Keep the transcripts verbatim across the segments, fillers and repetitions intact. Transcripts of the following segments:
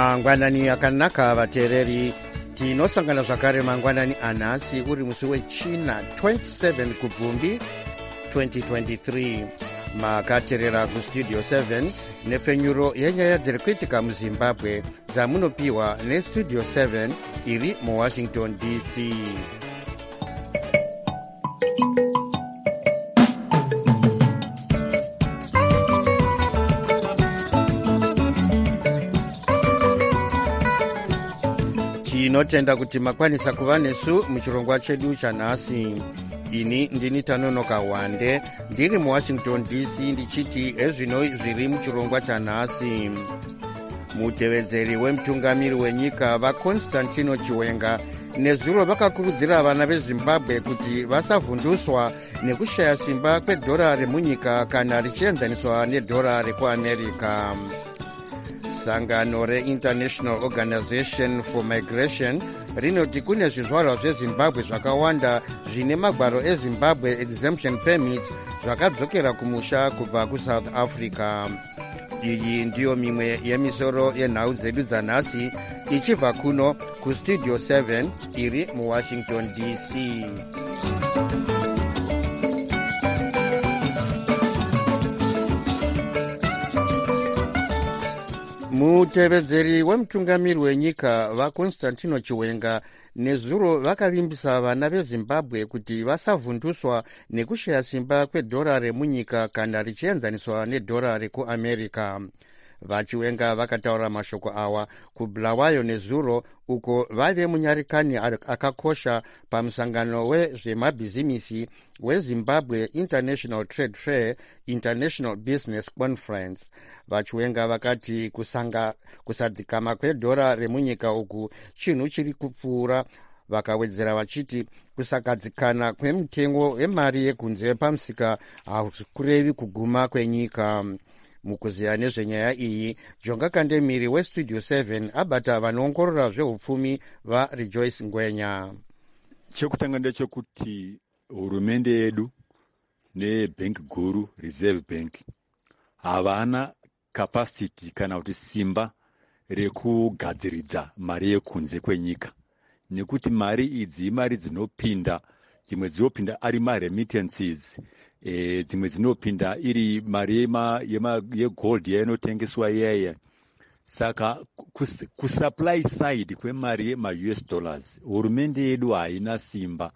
mangwanani akanaka vateereri, tinosangana zvakare mangwanani anhasi uri musi wechina twenty-seven kubvumbi twenty twenty-three. Makateerera kustudio seven nepfenyuro yenyaya dziri kuitika muzimbabwe dzamunopiwa nestudio seven iri muwashington D C. Tinotenda kuti makwanisa kuva nesu muchirongwa chedu chanhasi. Ini ndini Tanonoka Wande ndiri muwashington D C ndichiti ezvino zviri muchirongwa chanhasi. Mutevedzeri wemutungamiri wenyika vaConstantino Chiwenga nezuro vakakurudzira vana veZimbabwe kuti vasavhunduswa nekushaya simba kwedhora remunyika kana richienzaniswa nedhora rekuAmerica. Sangano reInternational Organization for Migration rinoti kune zvizvarwa zveZimbabwe zvakawanda zvine magwaro eZimbabwe exemption permits zvakadzokera kumusha kubva kuSouth Africa. Iyi ndiyo mimwe yemisoro yenhau dzedu dzanhasi ichibva kuno kustudio seven iri muwashington D C. Mutevedzeri wemutungamiri wenyika vaConstantino Chiwenga nezuro vakavimbisa vana veZimbabwe kuti vasavhunduswa nekushaya simba kwedhora remunyika kana richienzaniswa nedhora rekuAmerica. VaChiwenga vakataura mashoko awa kuBulawayo nezuro uko vaive munyarikani akakosha pamusangano wezvemabhizimisi weZimbabwe International Trade Fair International Business Conference. VaChiwenga vakati kusanga kusadzikama kwedhora remunyika uku chinhu chiri kupfuura. Vakawedzera vachiti kusakadzikana kwemitengo wemari yekunze pamusika hakurevi kuguma kwenyika. Mukuziya nezvenyaya iyi, Jonga Kandemiri westudio seven abata vanoongorora zveupfumi vaRejoice Ngwenya. Chekutanga ndechekuti hurumende yedu nebhengi guru Reserve Bank havana capacity kana kuti simba rekugadziridza mari yekunze kwenyika, nekuti mari idzi imari dzinopinda, dzimwe dzinopinda ari maremittances, e, dzimwe dzinopinda iri mari yema, yema, yegold yainotengeswa iyaya. Saka kus, kusupply side kwemari yema-U S dollars hurumende yedu haina simba,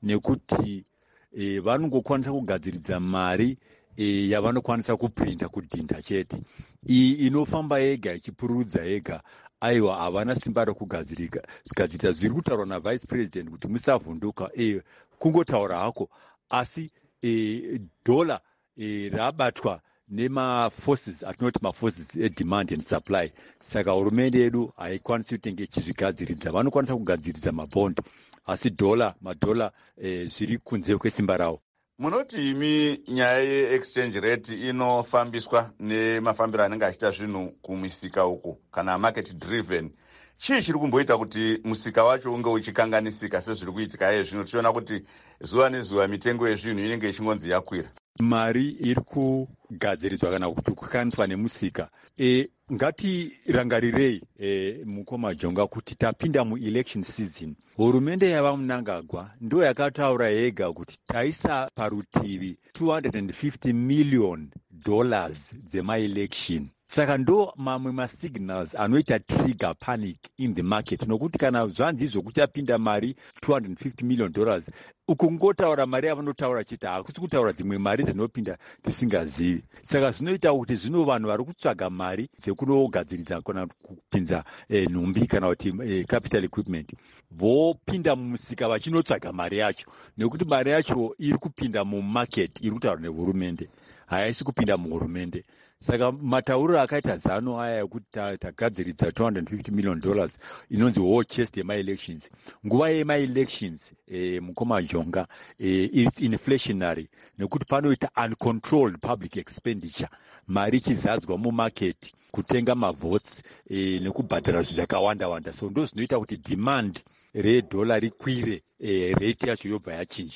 nekuti e, vanongokwanisa kugadziridza mari e, yavanokwanisa kuprinta kudhinda chete. Iyi inofamba yega ichipururudza yega, aiwa havana simba rekugadzirika gadzirita zviri kutaurwa navice president kuti musavhunduka, e, kungotaura hako, asi e, dola e, rabatwa nema-forces atinoti ma-forces edemand and supply. Saka hurumende yedu haikwanisi kutenge ichizvigadziridza, vanokwanisa kugadziridza mabhondi, asi dola madhola e, zviri kunze kwesimba rawo. Munoti imi nyaya ye-exchange rate inofambiswa nemafambiro anenge achiita zvinhu kumisika uku kana market driven. Chii chiri kumboita kuti musika wacho unge uchikanganisika sezviri kuitika iye zvino? Tichiona kuti zuva nezuva mitengo yezvinhu inenge ichingonzi yakwira. Mari iri kugadziridzwa kana kuti kukanganiswa nemusika. E, ngatirangarirei e, mukoma Jonga kuti tapinda muelection season. Hurumende yava Mnangagwa ndo yakataura yega kuti taisa parutivi two hundred fifty million dollars dzema-election. Saka ndo mamwe masignals anoita trigger panic in the market, nokuti kana zvanzi izvo kuchapinda mari two hundred fifty million dollars, ukungotaura mari yavanotaura chita hakusi kutaura dzimwe mari dzinopinda tisingazivi. Saka zvinoita kuti zvino vanhu vari kutsvaga mari dzekunogadziridza kana kupinza eh, nhumbi kana kuti eh, capital equipment vopinda mumusika vachinotsvaga mari yacho, nekuti mari yacho iri kupinda mumarket iri kutaurwa nehurumende, haisi kupinda muhurumende. Saka matauriro akaita zano aya ekuti tagadziridza two hundred fifty million dollars inonzi war chest yema-elections. Nguva yema-elections e, mukoma Jonga e, it's inflationary, nekuti panoita uncontrolled public expenditure, mari ichizadzwa mumarket kutenga mavotes e, nekubhadhara zvakawanda wanda. So ndo zvinoita kuti demand redhola rikwire, e, rate yacho yobva yachinja.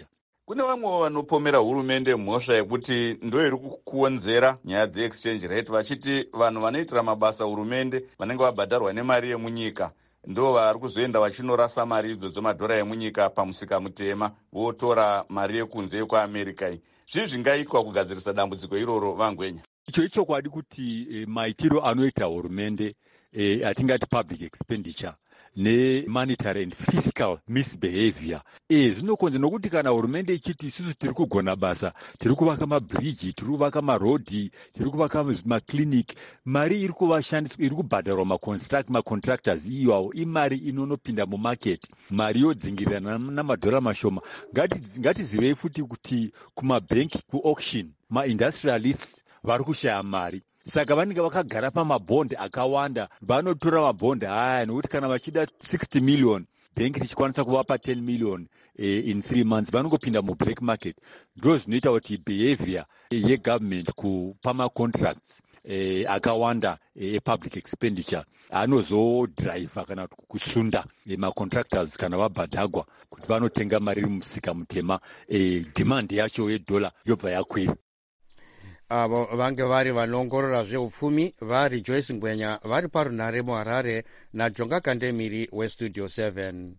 Kune vamwe vanopomera hurumende mhosva yekuti ndo iri kukonzera nyaya dzeexchange rate, vachiti vanhu vanoitira mabasa hurumende vanenge vabhadharwa nemari yemunyika ndo vari kuzoenda vachinorasa mari idzodzo madhora emunyika pamusika mutema votora mari yekunze yekuamerica. Zvii zvingaitwa kugadzirisa dambudziko iroro Vangwenya? Icho ichokwadi kuti e, maitiro anoita hurumende e, atingati public expenditure nemonetary and fiscal misbehavior e, zvinokonze nokuti kana hurumende ichiti isusu tiri kugona basa, tiri kuvaka mabridge, tiri kuvaka marodhi, tiri kuvaka maclinic, mari iri kuvashandiswa, iri kubhadharwa maconstruct macontractors iwawo imari inonopinda mumarket, mari yodzingirirana namadhora mashoma. Ngatizivei futi kuti kumabhenki kuauction maindustrialists vari kushaya mari, saka vanenge vakagara pamabhondi akawanda, vanotora mabhondi haya nokuti kana vachida sixty million bhengi richikwanisa kuvapa ten million eh, in three months vanongopinda mublack market. Ndo zvinoita kuti behavior eh, yegovernment kupa macontracts eh, akawanda epublic eh, expenditure anozodhiraivha kana kusunda eh, macontractors kana vabhadhagwa kuti vanotenga mari musika mutema, eh, demand yacho yedhola yobva yakwira. Avo vange vari vanongorora zveupfumi vari Joyce Ngwenya vari parunhare muHarare naJonga Kandemiri weStudio seven.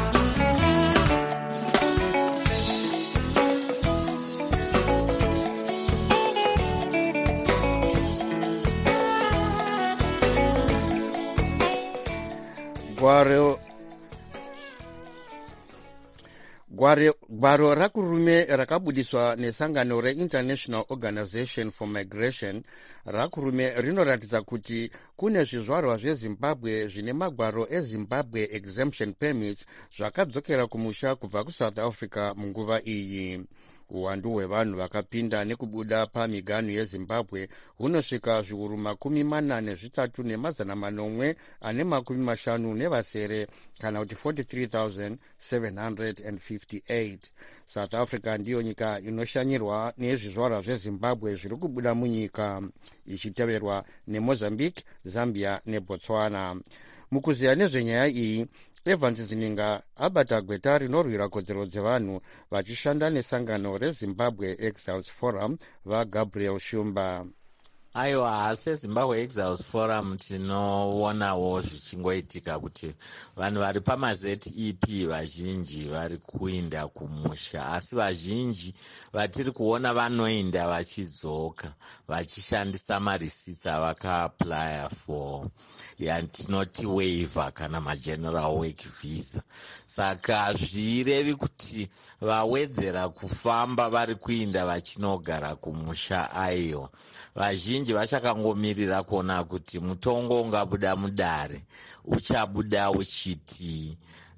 Gwaro gwaro rakurume rakabudiswa nesangano reInternational Organization for Migration rakurume rinoratidza kuti kune zvizvarwa zveZimbabwe zvine magwaro eZimbabwe exemption permits zvakadzokera kumusha kubva kuSouth Africa munguva iyi. Uwandu hwevanhu vakapinda nekubuda pamiganhu yeZimbabwe hunosvika zviuru makumi mana nezvitatu nemazana manomwe ane makumi mashanu nevasere kana kuti forty-three thousand seven hundred fifty-eight. South Africa ndiyo nyika inoshanyirwa nezvizvarwa zveZimbabwe zviri kubuda munyika, ichiteverwa neMozambique, Zambia neBotswana. Mukuziya nezvenyaya iyi, Evans Zininga abata gweta rinorwira kodzero dzevanhu vachishanda nesangano reZimbabwe Exiles Forum vaGabriel Shumba. Aiwa, seZimbabwe Exiles Forum tinoonawo zvichingoitika kuti vanhu vari pamaZ E P vazhinji vari kuinda kumusha, asi vazhinji vatiri kuona vanoinda vachidzoka vachishandisa marisits avakaaplya for yatinoti waiver kana mageneral work visa. Saka zvirevi kuti vawedzera kufamba vari kuinda vachinogara kumusha aiyo. Vazhinji vachakangomirira kuona kuti mutongo ungabuda mudare uchabuda uchiti.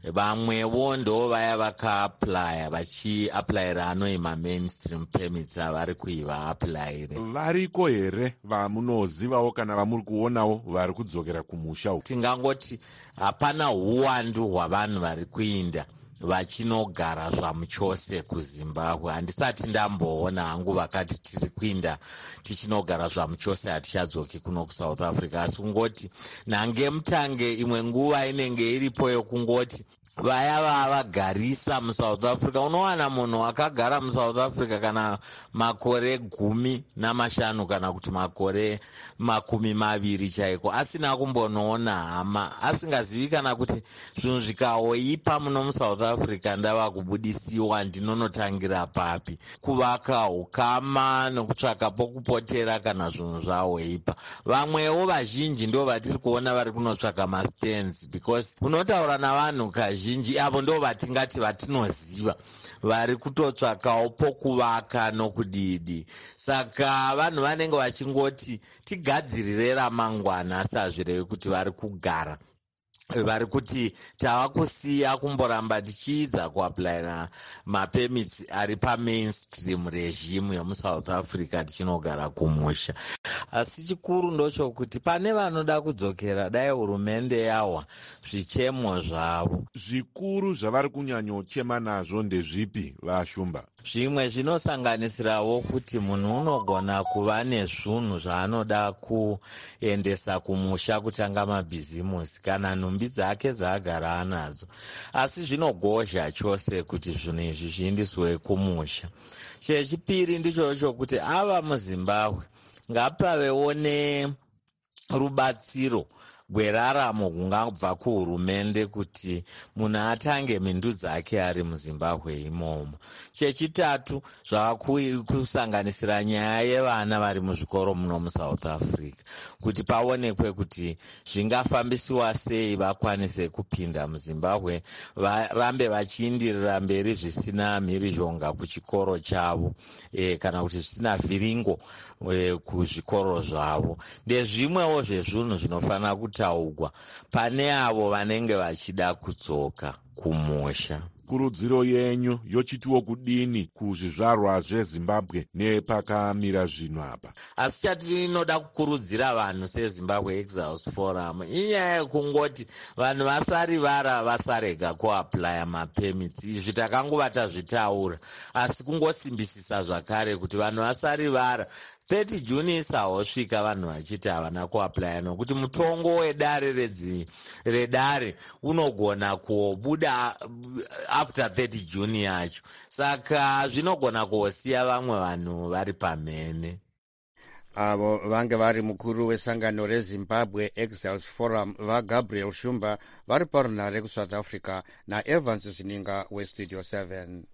Vamwewo ndo vaya vakaaplya vachiaplyira anoima mainstream permits avari kuiva aplyire. Variko here vamunozivawo kana vamuri kuonawo vari kudzokera kumusha? Tingangoti hapana uwandu hwavanhu vari kuinda vachinogara zvamuchose kuZimbabwe. Handisati ndamboona hangu vakati tiri kuinda tichinogara zvamuchose hatichadzoki kuno kuSouth Africa, asi kungoti nange mutange imwe nguva inenge iripo yokungoti vaya vavagarisa muSouth Africa. Unowana munhu akagara muSouth Africa kana makore gumi namashanu kana kuti makore makumi maviri chaiko asina kumbonoona hama, asingazivi kana kuti zvinhu zvikaoipa muno muSouth Africa ndava kubudisiwa ndinonotangira papi, kuvaka ukama nokutsvaka pokupotera kana zvinhu zvaoipa. Vamwewo vazhinji ndo vatiri kuona vari kunotsvaka mastands, because unotaura navanhu kazhinji avo ndo vatingati vatinoziva vari kutotsvakawo pokuvaka nokudidi. Saka vanhu vanenge vachingoti tigadzirire ramangwana, asi hazvirevi kuti vari kugara vari kuti tava kusiya kumboramba tichiidza kuaplyira mapemits ari pamainstream regime yemuSouth Africa tichinogara kumusha. Asi chikuru ndochokuti pane vanoda kudzokera dai hurumende yawa zvichemo zvavo. Zvikuru zvavari kunyanyochema nazvo ndezvipi, Vashumba? zvimwe zvinosanganisirawo kuti munhu unogona kuva nezvunhu zvaanoda kuendesa kumusha kutanga mabhizimusi kana nhumbi dzake dzaagara anadzo, asi zvinogozha chose kuti zvinhu izvi zviindiswe kumusha. Chechipiri ndicho chokuti ava muZimbabwe ngapavewo nerubatsiro rweraramo kungabva kuhurumende kuti munhu atange mhindu dzake ari muZimbabwe imomo. Chechitatu zvavakusanganisira nyaya yevana vari muzvikoro muno muSouth Africa, kuti paonekwe kuti zvingafambisiwa sei vakwanise kupinda muZimbabwe, varambe vachiindirira mberi zvisina mhirizhonga kuchikoro chavo e, kana kuti zvisina vhiringo e, kuzvikoro zvavo. Ndezvimwewo zvezvinhu zvinofanira kutaurwa pane avo vanenge vachida kudzoka kumusha. Kurudziro yenyu yochitiwo kudini kuzvizvarwa zveZimbabwe nepakamira zvino apa? Asi chatinoda kukurudzira vanhu seZimbabwe Exiles Forum inyaya yekungoti vanhu vasarivara vasarega kuaplaya mapemits. Izvi takangova tazvitaura, asi kungosimbisisa zvakare kuti vanhu vasarivara. thirty June isahosvika vanhu vachiti havana kuaplaya, nokuti mutongo wedare redzi redare unogona kubuda after thirty June yacho, saka zvinogona kusiya vamwe vanhu vari pamhene. Avo vange vari mukuru wesangano reZimbabwe Exiles Forum vaGabriel Shumba vari parunare kuSouth Africa naEvans Zininga weStudio seven.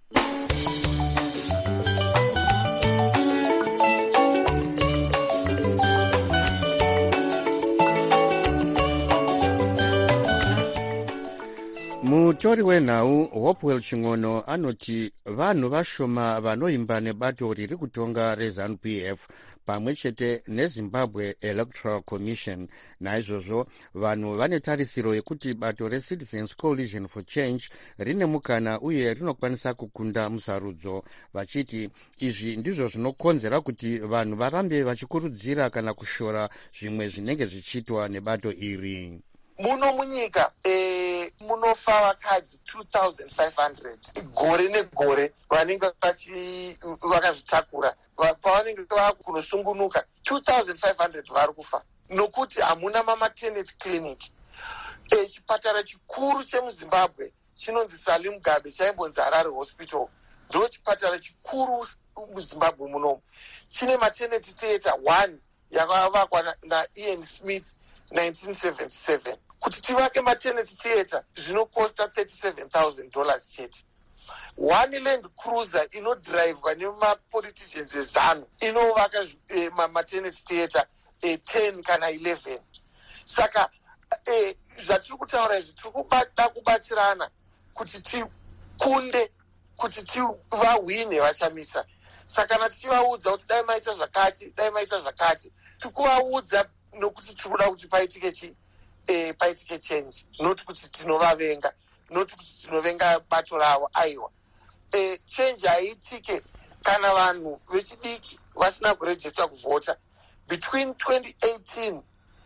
Mutori wenhau Hopewell Chingono anoti vanhu vashoma vanoimba nebato riri kutonga reZANU-P F pamwe chete neZimbabwe Electoral Commission. Naizvozvo vanhu vane tarisiro yekuti bato reCitizens Coalition for Change rine mukana uye rinokwanisa kukunda musarudzo, vachiti izvi ndizvo zvinokonzera kuti vanhu varambe vachikurudzira kana kushora zvimwe zvinenge zvichiitwa nebato iri. Muno munyika e, munofa vakadzi two thousand five hundred gore negore vanenge vakazvitakura. Pavanenge vakunosungunuka two thousand five hundred vari kufa nokuti hamuna mamaternity clinic. E, chipatara chikuru chemuZimbabwe chinonzi Salim Mugabe chaimbonzi Harare Hospital ndo chipatara chikuru muZimbabwe munomu. Chine maternity theatre one yakavakwa naIan Smith nineteen seventy-seven. Kuti tivake maternity theatre zvinokosta thirty-seven thousand dollars chete. One Land Cruiser inodhiraivwa nemapoliticians ezanu inovaka eh, maternity theatre eh, ten kana eleven. Saka eh, zvatiri kutaura izvi tiri kuda kubatsirana kuti tikunde kuti tivahwine vachamisa. Saka kana tichivaudza kuti dai maita zvakati dai maita zvakati tikuvaudza nokuti tiri kuda kuti paitike chi eh, paitike change, not kuti tinovavenga, not kuti tinovenga bato ravo. Aiwa eh, change haitike kana vanhu vechidiki vasina kurejista kuvhota. Between twenty eighteen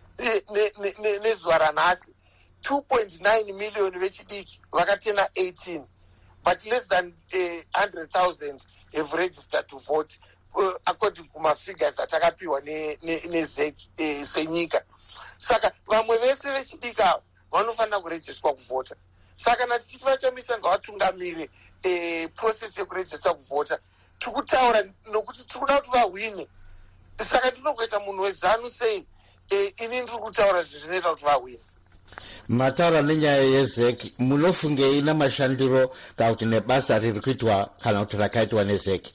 nezuva ranhasi two point nine million vechidiki vakatena eighteen, but less than uh, one hundred thousand have registered to vote uh, according kuma figures atakapiwa nezec ne, ne senyika. Saka vamwe vese vechidiki avo vanofanira kurejistwa kuvhota. Saka natichiti vachamisa ngavatungamire eh, process yekurejista kuvhota. Tikutaura nokuti tikuda kuti vahwine. Saka ndinokuita munhu wezanu sei eh, ini ndiri kutaura zvinoita kuti vahwine. Mataura nenyaya yezeki, munofungei namashandiro kana kuti nebasa riri kuitwa kana kuti rakaitwa nezeki?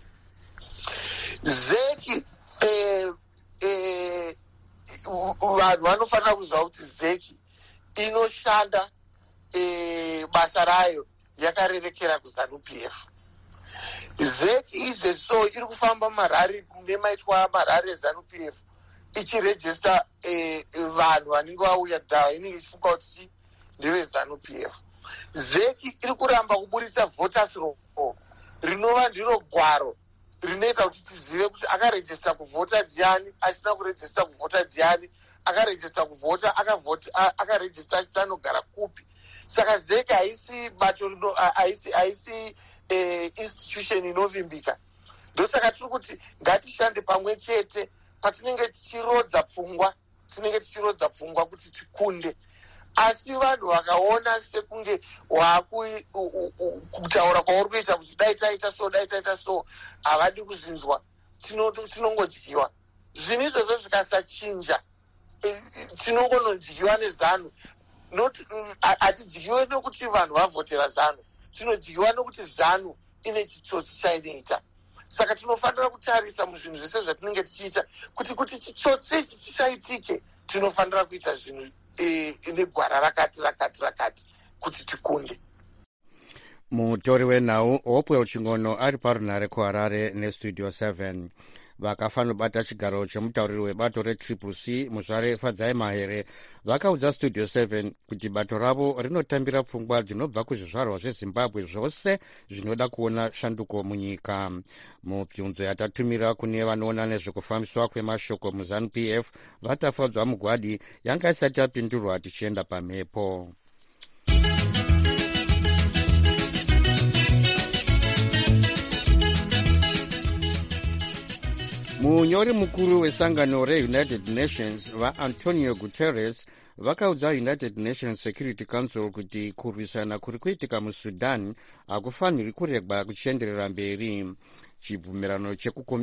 Zeki eh, eh, vanhu vanofanira kuziva kuti zeki inoshanda eh, basa rayo yakarerekera kuZANU-P F. Zeki izvezvi so iri kufamba marari nemaitwa marari eZANU-P F ichirejista eh, vanhu vanenge vauya dhawa inenge ichifunga kuti ndeveZANU-P F. Zeki iri kuramba kuburitsa voters roll rinova ndiro gwaro rinoita kuti tizive kuti akarejista kuvhota ndiani, asina kurejista kuvhota ndiani, akarejista kuvhota akavhota akarejista achiti anogara kupi. Saka zeki haisi bato haisi haisi e, institution inovimbika. Ndosaka tiri kuti ngatishande pamwe chete patinenge tichirodza pfungwa tinenge tichirodza pfungwa kuti tikunde. Asi vanhu vakaona sekunge wakutaura kwauri kuita kuti dai taita so dai taita so havadi kuzinzwa, tinongodyiwa. Zvinhu izvozvo zvikasachinja tinongonodyiwa nezanu. Hatidyiwe nokuti vanhu vavhotera zanu, tinodyiwa nokuti zanu ine chitsotsi chainoita. Saka tinofanira kutarisa muzvinhu zvese zvatinenge tichiita kuti kuti chitsotsi ichi chisaitike tinofanira kuita zvinhu ine gwara rakati rakati rakati kuti tikunde. Mutori wenhau Hopewell Chingono ari parunhare kuHarare nestudio seven. Vakafanira kubata chigaro chemutauriri webato retriple C muzvare Fadzai Mahere vakaudza studio seven kuti bato ravo rinotambira pfungwa dzinobva kuzvizvarwa zveZimbabwe zvose zvinoda kuona shanduko munyika. Mubvunzo yatatumira kune vanoona nezvekufambiswa kwemashoko muZanu P F vatafadzwa mugwadi yanga isati yapindurwa tichienda pamhepo. Munyori mukuru wesangano reUnited Nations vaAntonio Guterres vakaudza United Nations Security Council kuti kurwisana kuri kuitika muSudan hakufaniri kuregwa kuchienderera mberi. Chibvumirano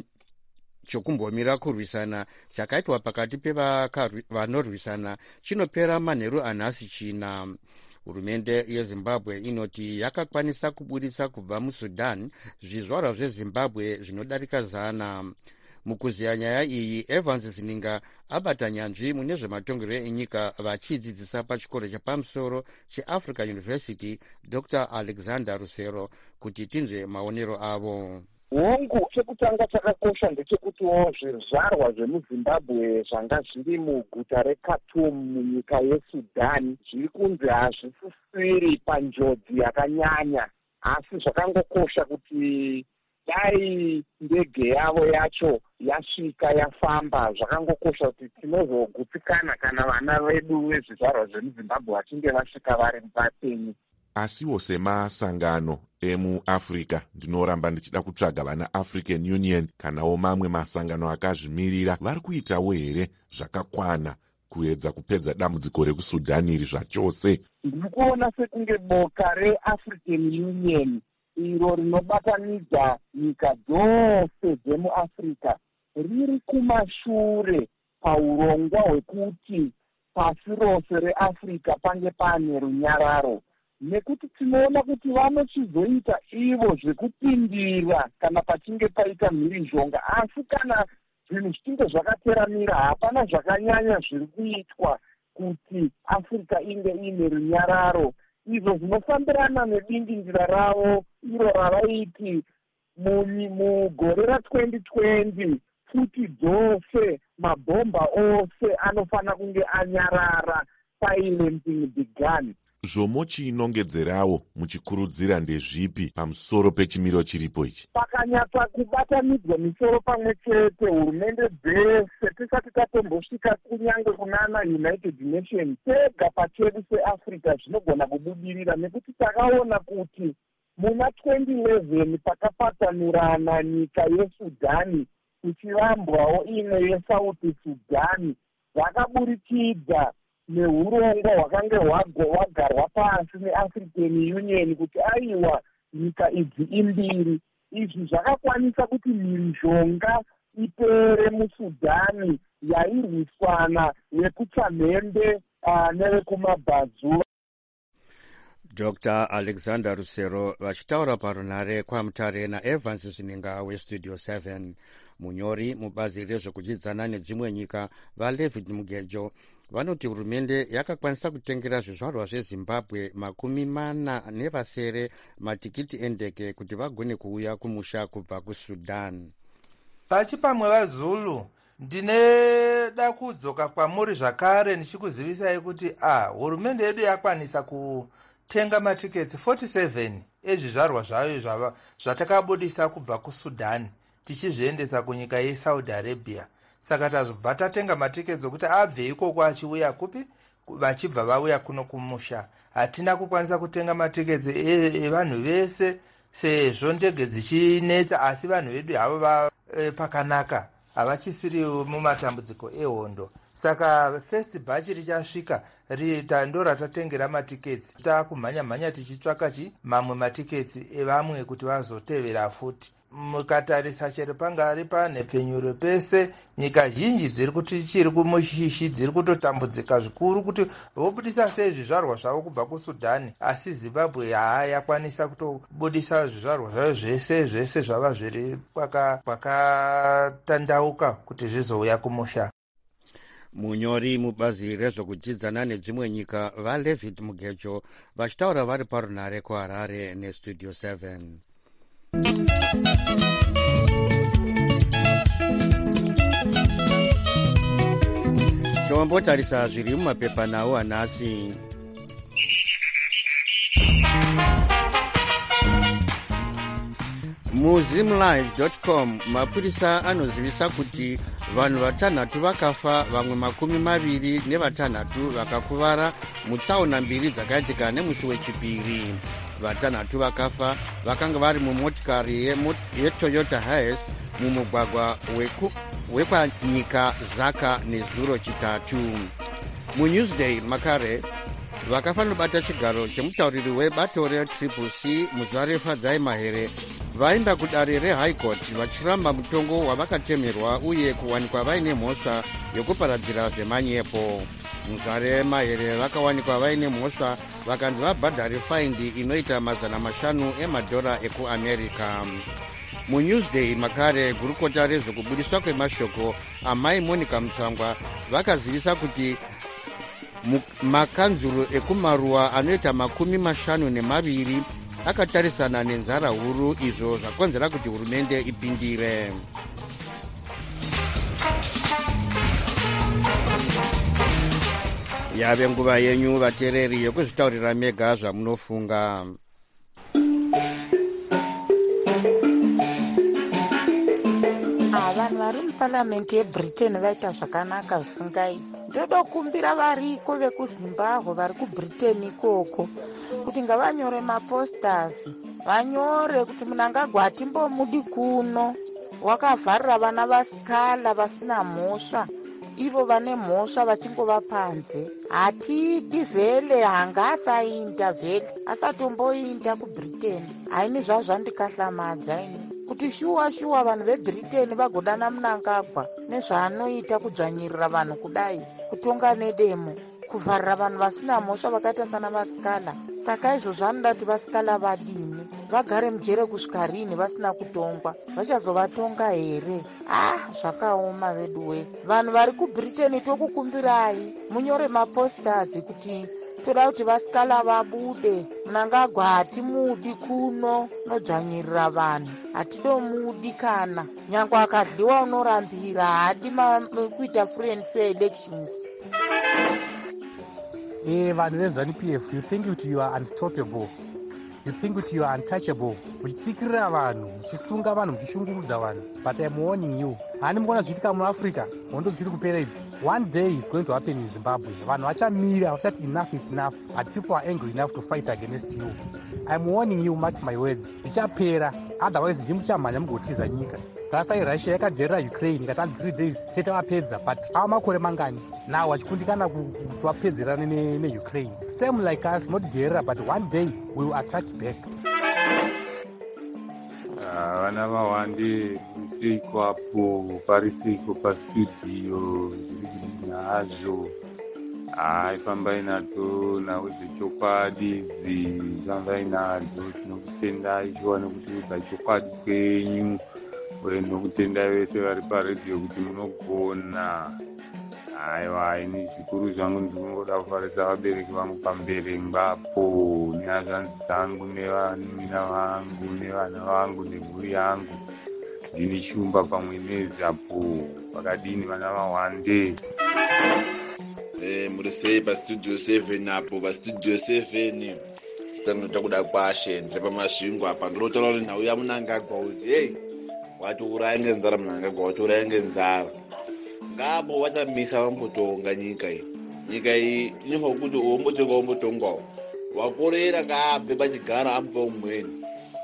chekumbomira kurwisana chakaitwa pakati pevanorwisana chinopera manheru anhasi china. Hurumende yeZimbabwe inoti yakakwanisa kubudisa kubva muSudan zvizvarwa zveZimbabwe zvinodarika zana. Mukuziya nyaya iyi, Evans Zininga abata nyanzvi mune zvematongero enyika vachidzidzisa pachikoro chepamusoro cheAfrica University Doctor Alexander Rusero kuti tinzwe maonero avo. Hongu chekutanga chakakosha ndechekutiwo zvizvarwa zvemuZimbabwe zvanga zviri muguta reKhartoum munyika yeSudan zviri kunzi hazvisisiri panjodzi yakanyanya, asi zvakangokosha kuti dai ndege yavo yacho yasvika yafamba. Zvakangokosha kuti tinozogutsikana kana vana vedu vezvizvarwa zvemuZimbabwe vachinge vasvika vari mubapenyu. Asiwo semasangano emuAfrica ndinoramba ndichida kutsvaga vana African Union kanawo mamwe masangano akazvimirira vari kuitawo here zvakakwana kuedza kupedza dambudziko rekuSudan iri zvachose. Ndiri kuona sekunge boka reAfrican Union iro rinobatanidza nyika dzose dzemuAfrica riri kumashure paurongwa hwekuti pasi rose reAfrica pange pane runyararo, nekuti tinoona kuti vanochizoita ivo zvekupindira kana pachinge paita mhirizhonga, asi kana zvinhu zvichinge zvakateramira hapana zvakanyanya zviri kuitwa kuti Africa inge ine runyararo. Izvo zvinofambirana nedingindira ravo iro ravaiti mugore ratwenty twenty, futi dzose mabhomba ose anofana kunge anyarara, silencing the gun. Zvomo chinongedzerawo muchikurudzira ndezvipi pamusoro pechimiro chiripo ichi? Pakanyatsa kubatanidzwa misoro pamwe chete, hurumende dzese tisati tatombosvika kunyange kunana United Nations, tega pachedu seAfrica zvinogona kubudirira, nekuti takaona kuti muna twenty eleven pakapatanurana nyika yeSudani kuchivambwawo imwe yeSouth Sudan, vakaburikidza neurongwa hwakange hwagarwa pasi neAfrican Union kuti aiwa nyika idzi imbiri. Izvi zvakakwanisa kuti mhirizhonga ipere muSudani yairwiswana vekutsamhembe uh, nevekumabhazu. Doctor Alexander Rusero vachitaura parunhare kwaMutare naEvans Zininga westudio seven. Munyori mubazi rezvekuchidzana nedzimwe nyika vaLavid Mugejo vanoti hurumende yakakwanisa kutengera zvizvarwa zveZimbabwe makumi mana nevasere matikiti endege kuti vagone kuuya kumusha kubva kuSudan. Pachipamwe vaZulu ndineda kudzoka kwamuri zvakare ndichikuzivisai kuti ah hurumende yedu yakwanisa kutenga matiketsi forty-seven ezvizvarwa zvayo zvava zvatakabudisa kubva kuSudan tichizviendesa kunyika yeSaudi Arabia. Saka tazobva tatenga matiketsi okuti abve ikoko achiuya kupi vachibva vauya kuno kumusha. Hatina kukwanisa kutenga matiketsi evanhu vese sezvo ndege dzichinetsa asi vanhu vedu havo va e, pakanaka havachisiri mumatambudziko ehondo. Saka first batch richasvika rita ndo ratatengera matiketsi, takumhanya mhanya tichitsvaka chi mamwe matiketsi evamwe kuti vazotevera futi. Mukatarisa chero pangari panhepfenyuro pese nyika zhinji dziri kuti chiri kumushishi dziri kutotambudzika zvikuru kuti vobudisa sei zvizvarwa zvavo kubva kuSudhani, asi Zimbabwe haa yakwanisa kutobudisa zvizvarwa zvavo zvese zvese zvava zviri kwakatandauka kuti zvizouya kumusha. Munyori mubazi rezvokudzidzana nedzimwe nyika vaLevid Mugejo vachitaura vari parunare kuHarare nestudio seven. Tombotarisa zviri mumapepa nawo anasi. muzimlive dot com mapurisa anozivisa kuti vanhu vatanhatu vakafa, vamwe makumi maviri nevatanhatu vakakuvara mutsaona mbiri dzakaitika nemusi wechipiri. Vatanhatu vakafa vakanga vari mumotikari yetoyota Hiace mumugwagwa wekwanyika Zaka nezuro chitatu. muNewsday makare vakafanobata chigaro chemutauriri webato retriple C muzuva refadzai mahere vaenda kudare rehigh court vachiramba mutongo wavakatemerwa uye kuwanikwa vaine mhosva yokuparadzira zvemanyepo. muzuva remahere vakawanikwa vaine mhosva vakanzi vabhadhare faindi inoita mazana mashanu emadhora ekuamerica. muNewsday makare gurukota rezvokubudiswa kwemashoko amai Monica Mutsvangwa vakazivisa kuti makanzuro ekumaruwa anoita makumi mashanu nemaviri akatarisana nenzara huru, izvo zvakonzera kuti hurumende ipindire. Yave nguva yenyu vateereri yokuzvitaurira mega zvamunofunga. Vanhu vari muparamende yeBritain vaita zvakanaka zvisingaiti. Ndoda kukumbira variko vekuZimbabwe vari kuBritain ikoko kuti ngavanyore maposters, vanyore kuti Mnangagwa hatimbomudi kuno, wakavharira vana vasikala vasina mhosva, ivo vane mhosva vachingova panze. Hatidi vhele hanga asainda vhele asatomboinda kuBritain. Haini zvazvo ndikahlamadza ini kuti shuwa shuwa vanhu veBritain vagodana Mnangagwa nezvaanoita kudzvanyirira vanhu kudai, kutonga nedemo, kuvharira vanhu vasina mhosva vakaita sana vasikala. Saka izvozvo anoda kuti vasikala vadini, vagare mujere kusvika rini vasina kutongwa, vachazovatonga here? Ah, zvakaoma veduwe. Vanhu vari kuBritain tokukumbirai munyore maposters kuti toda kuti vasikala vabude. Mnangagwa hatimudi kuno nodzvanyirira vanhu, hatidomudi kana nyangwe akadliwa unorambira, hadi kuita free and fair elections. Eh, vanhu veZANU-P F, you think that you are unstoppable, you think that you are untouchable, muchitsikirira vanhu, muchisunga vanhu, muchishungurudza vanhu. But I'm warning you, hani muona zvichiitika muAfrica, hondo dziri kupera idzi. One day is going to happen in Zimbabwe. Vanhu vachamira vachati enough is enough, but people are angry enough to fight against you. I'm warning you, mark my words, zvichapera, otherwise ndimuchamhanya mugotiza nyika. Rasai Russia yakadherera Ukraine ikatanzi three days tete vapedza, but ava makore mangani now vachikundikana kuti vapedzerane neUkraine. Same like us, not dherera, but one day we will attack back. Vana vawande seiko apo pariseiko pastudio zviri hazvo. Hai, fambai nadzo nhau dzechokwadi idzi, fambai nadzo. Tinokutendai chiwane kuti udza chokwadi kwenyu, uye ndinokutendai vese vari paredhiyo kuti munogona. Aiwa, ini zvikuru zvangu ndinongoda kufarisa vabereki vangu pamberengwapo, nehanzvanzi dzangu nevanun'una vangu nevana vangu nemhuri yangu. Ndini shumba pamwe nezapo, vakadini vana vawande. Eh, muri sei pastudio seven apo, pastudio seven tanoda kuda kwashe ndiri pamasvingo apa ndinotaura kuti nhau yaMnangagwa kuti hey, watiuraya ngenzara Mnangagwa, watiuraya ngenzara. Ngabo vachamisa vambotonga nyika iyi. Nyika iyi inofa kuti uombotonga wombotongwawo. Wakorera ngaabve pachigara amupa umweni.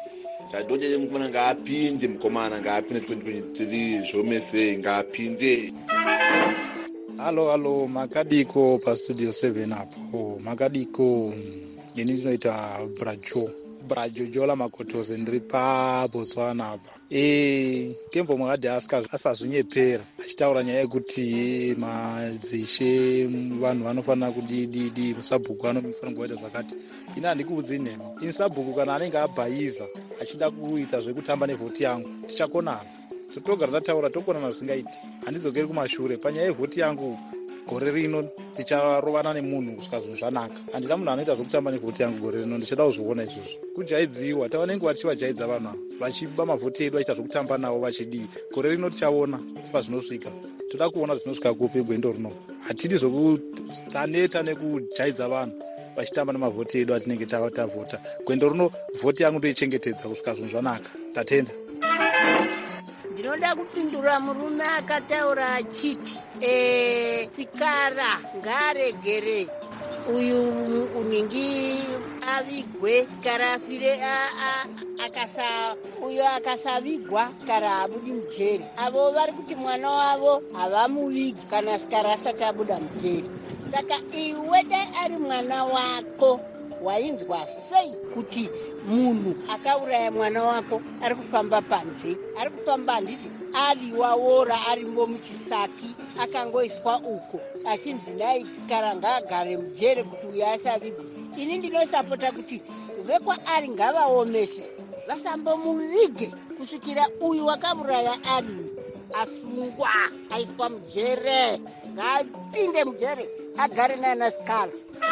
chadonje mukoma ngaapinde mukomana ngaapinde twenty twenty-three zvomesei ngaapinde. Halo halo makadiko pa studio seven apo makadiko ini ndinoita brajo brajo jola makotoze ndiri pa Botswana apa e kembo mwakati asazvinyepera achitaura nyaya yekuti madzishe vanhu vanofanira kudididi musabhuku anofanira kuita zvakati. Ina handikuudzi nhema ini sabhuku kana anenge abhayiza achida kuita zvekutamba nevhoti yangu tichakonana totogara tataura tokonana zvisingaiti handidzokeri kumashure panyaya yevhoti yangu gore rino ticharovana nemunhu kusvika zvinhu zvanaka. Handina munhu anoita zvekutamba nevhoti yangu gore rino ndichada kuzviona izvozvo kujaidziwa taona nenguva tichivajaidza vanhu ava vachiba mavhoti edu vachiita zvekutamba navo vachidii. Gore rino tichaona pazvinosvika toda kuona zvinosvika kupi gwendo rino hatidi zvokutaneta nekujaidza vanhu vachitamba nemavhoti edu atinenge tavota. Gwendo rino vhoti yangu ndoichengetedza kusvika zvinhu zvanaka. Tatenda. Ndinoda kupindura murume akataura achiti e tsikara ngaregere uyu unenge avigwe karafire akasa uyo akasavigwa kara abudi mujeri. Avo vari kuti mwana wavo havamuvigi kana sikara asati abuda mujeri. Saka iwe dai ari mwana wako wainzwa sei kuti munhu akauraya mwana wako ari kufamba panze, ari kufamba handiti aviwaora arimbo muchisaki akangoiswa uko achinzi nai tsikara ngaagare mujere kuti uyo asavigwa. Ini ndinosapota kuti vekwaari ngavaomese vasambomuvige kusvikira uyu wakauraya ari asungwa aiswa mujere. Ngaapinde mujere agare nana sikara.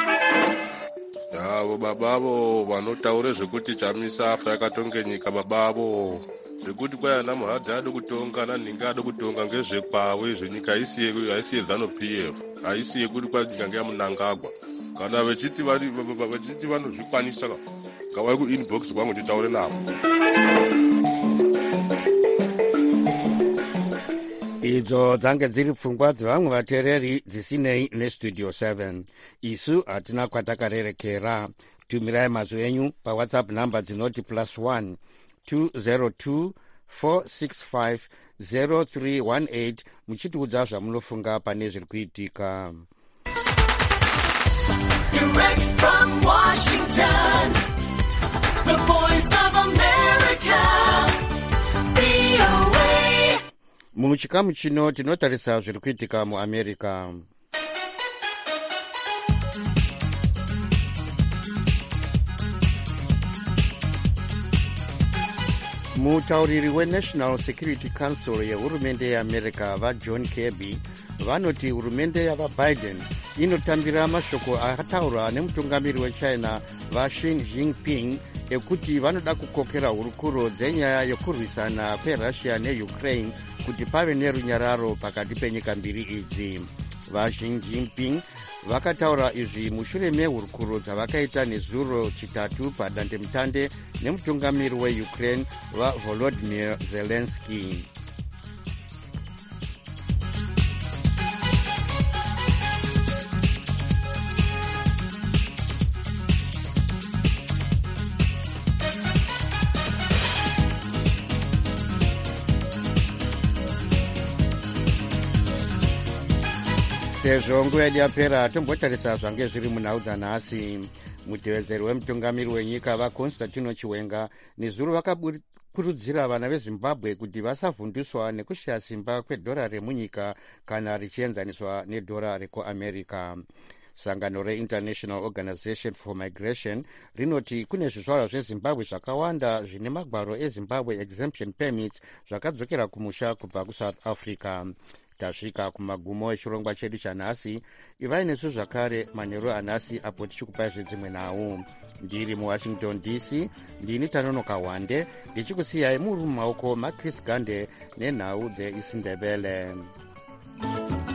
Avo babavo vanotaure zvekuti chamisa Afrika yakatonge nyika babavo zvekuti kwai ana muhadhi ado kutonga nanhingi ado kutonga ngezvekwawe zvenyika haisi yeZANU-P F haisi yekuti kwai nyika ngeyaMunangagwa. Kana vechiti vachiti vanozvikwanisa ngavauye kuinbox kwangu nditaure navo. idzo dzange dziri pfungwa dzevamwe vateereri dzisinei nestudio seven. Isu hatina kwatakarerekera. Tumirai mazwi enyu pawhatsapp namba dzinoti plus one two zero two four six five zero three one eight muchitiudza zvamunofunga pane zviri kuitika. Direct from Washington, the voice of America, V O A. Muchikamu chino tinotarisa zviri kuitika muAmerica. Mutauriri weNational Security Council yehurumende yeAmerica vaJohn Kirby vanoti hurumende yavaBiden inotambira mashoko akataurwa nemutungamiri wechina vaXi Jinping ekuti vanoda kukokera hurukuro dzenyaya yekurwisana kweRussia neUkraine kuti pave nerunyararo pakati penyika mbiri idzi. VaXi Jinping vakataura izvi mushure mehurukuro dzavakaita nezuro chitatu padandemutande nemutungamiri weukraine vaVolodymyr Zelensky. Sezvo nguva yedu yapera tombotarisa zvange zviri munhau dzanhasi. Mutevedzeri wemutungamiri wenyika vaConstantino Chiwenga nezuro vakakurudzira vana veZimbabwe kuti vasavhunduswa nekushaya simba kwedhora remunyika kana richienzaniswa nedhora rekuAmerica. Sangano reInternational Organization for Migration rinoti kune zvizvarwa zveZimbabwe zvakawanda zvine magwaro eZimbabwe exemption permits zvakadzokera kumusha kubva kuSouth Africa. Tasvika kumagumo echirongwa chedu chanhasi. Ivai nesu zvakare manheru anhasi apo tichikupai zvedzimwe nhau. Ndiri muWashington D C, ndini Tanonoka Wande ndichikusiyai muri mumaoko maChris Gande nenhau dzeIsindebele.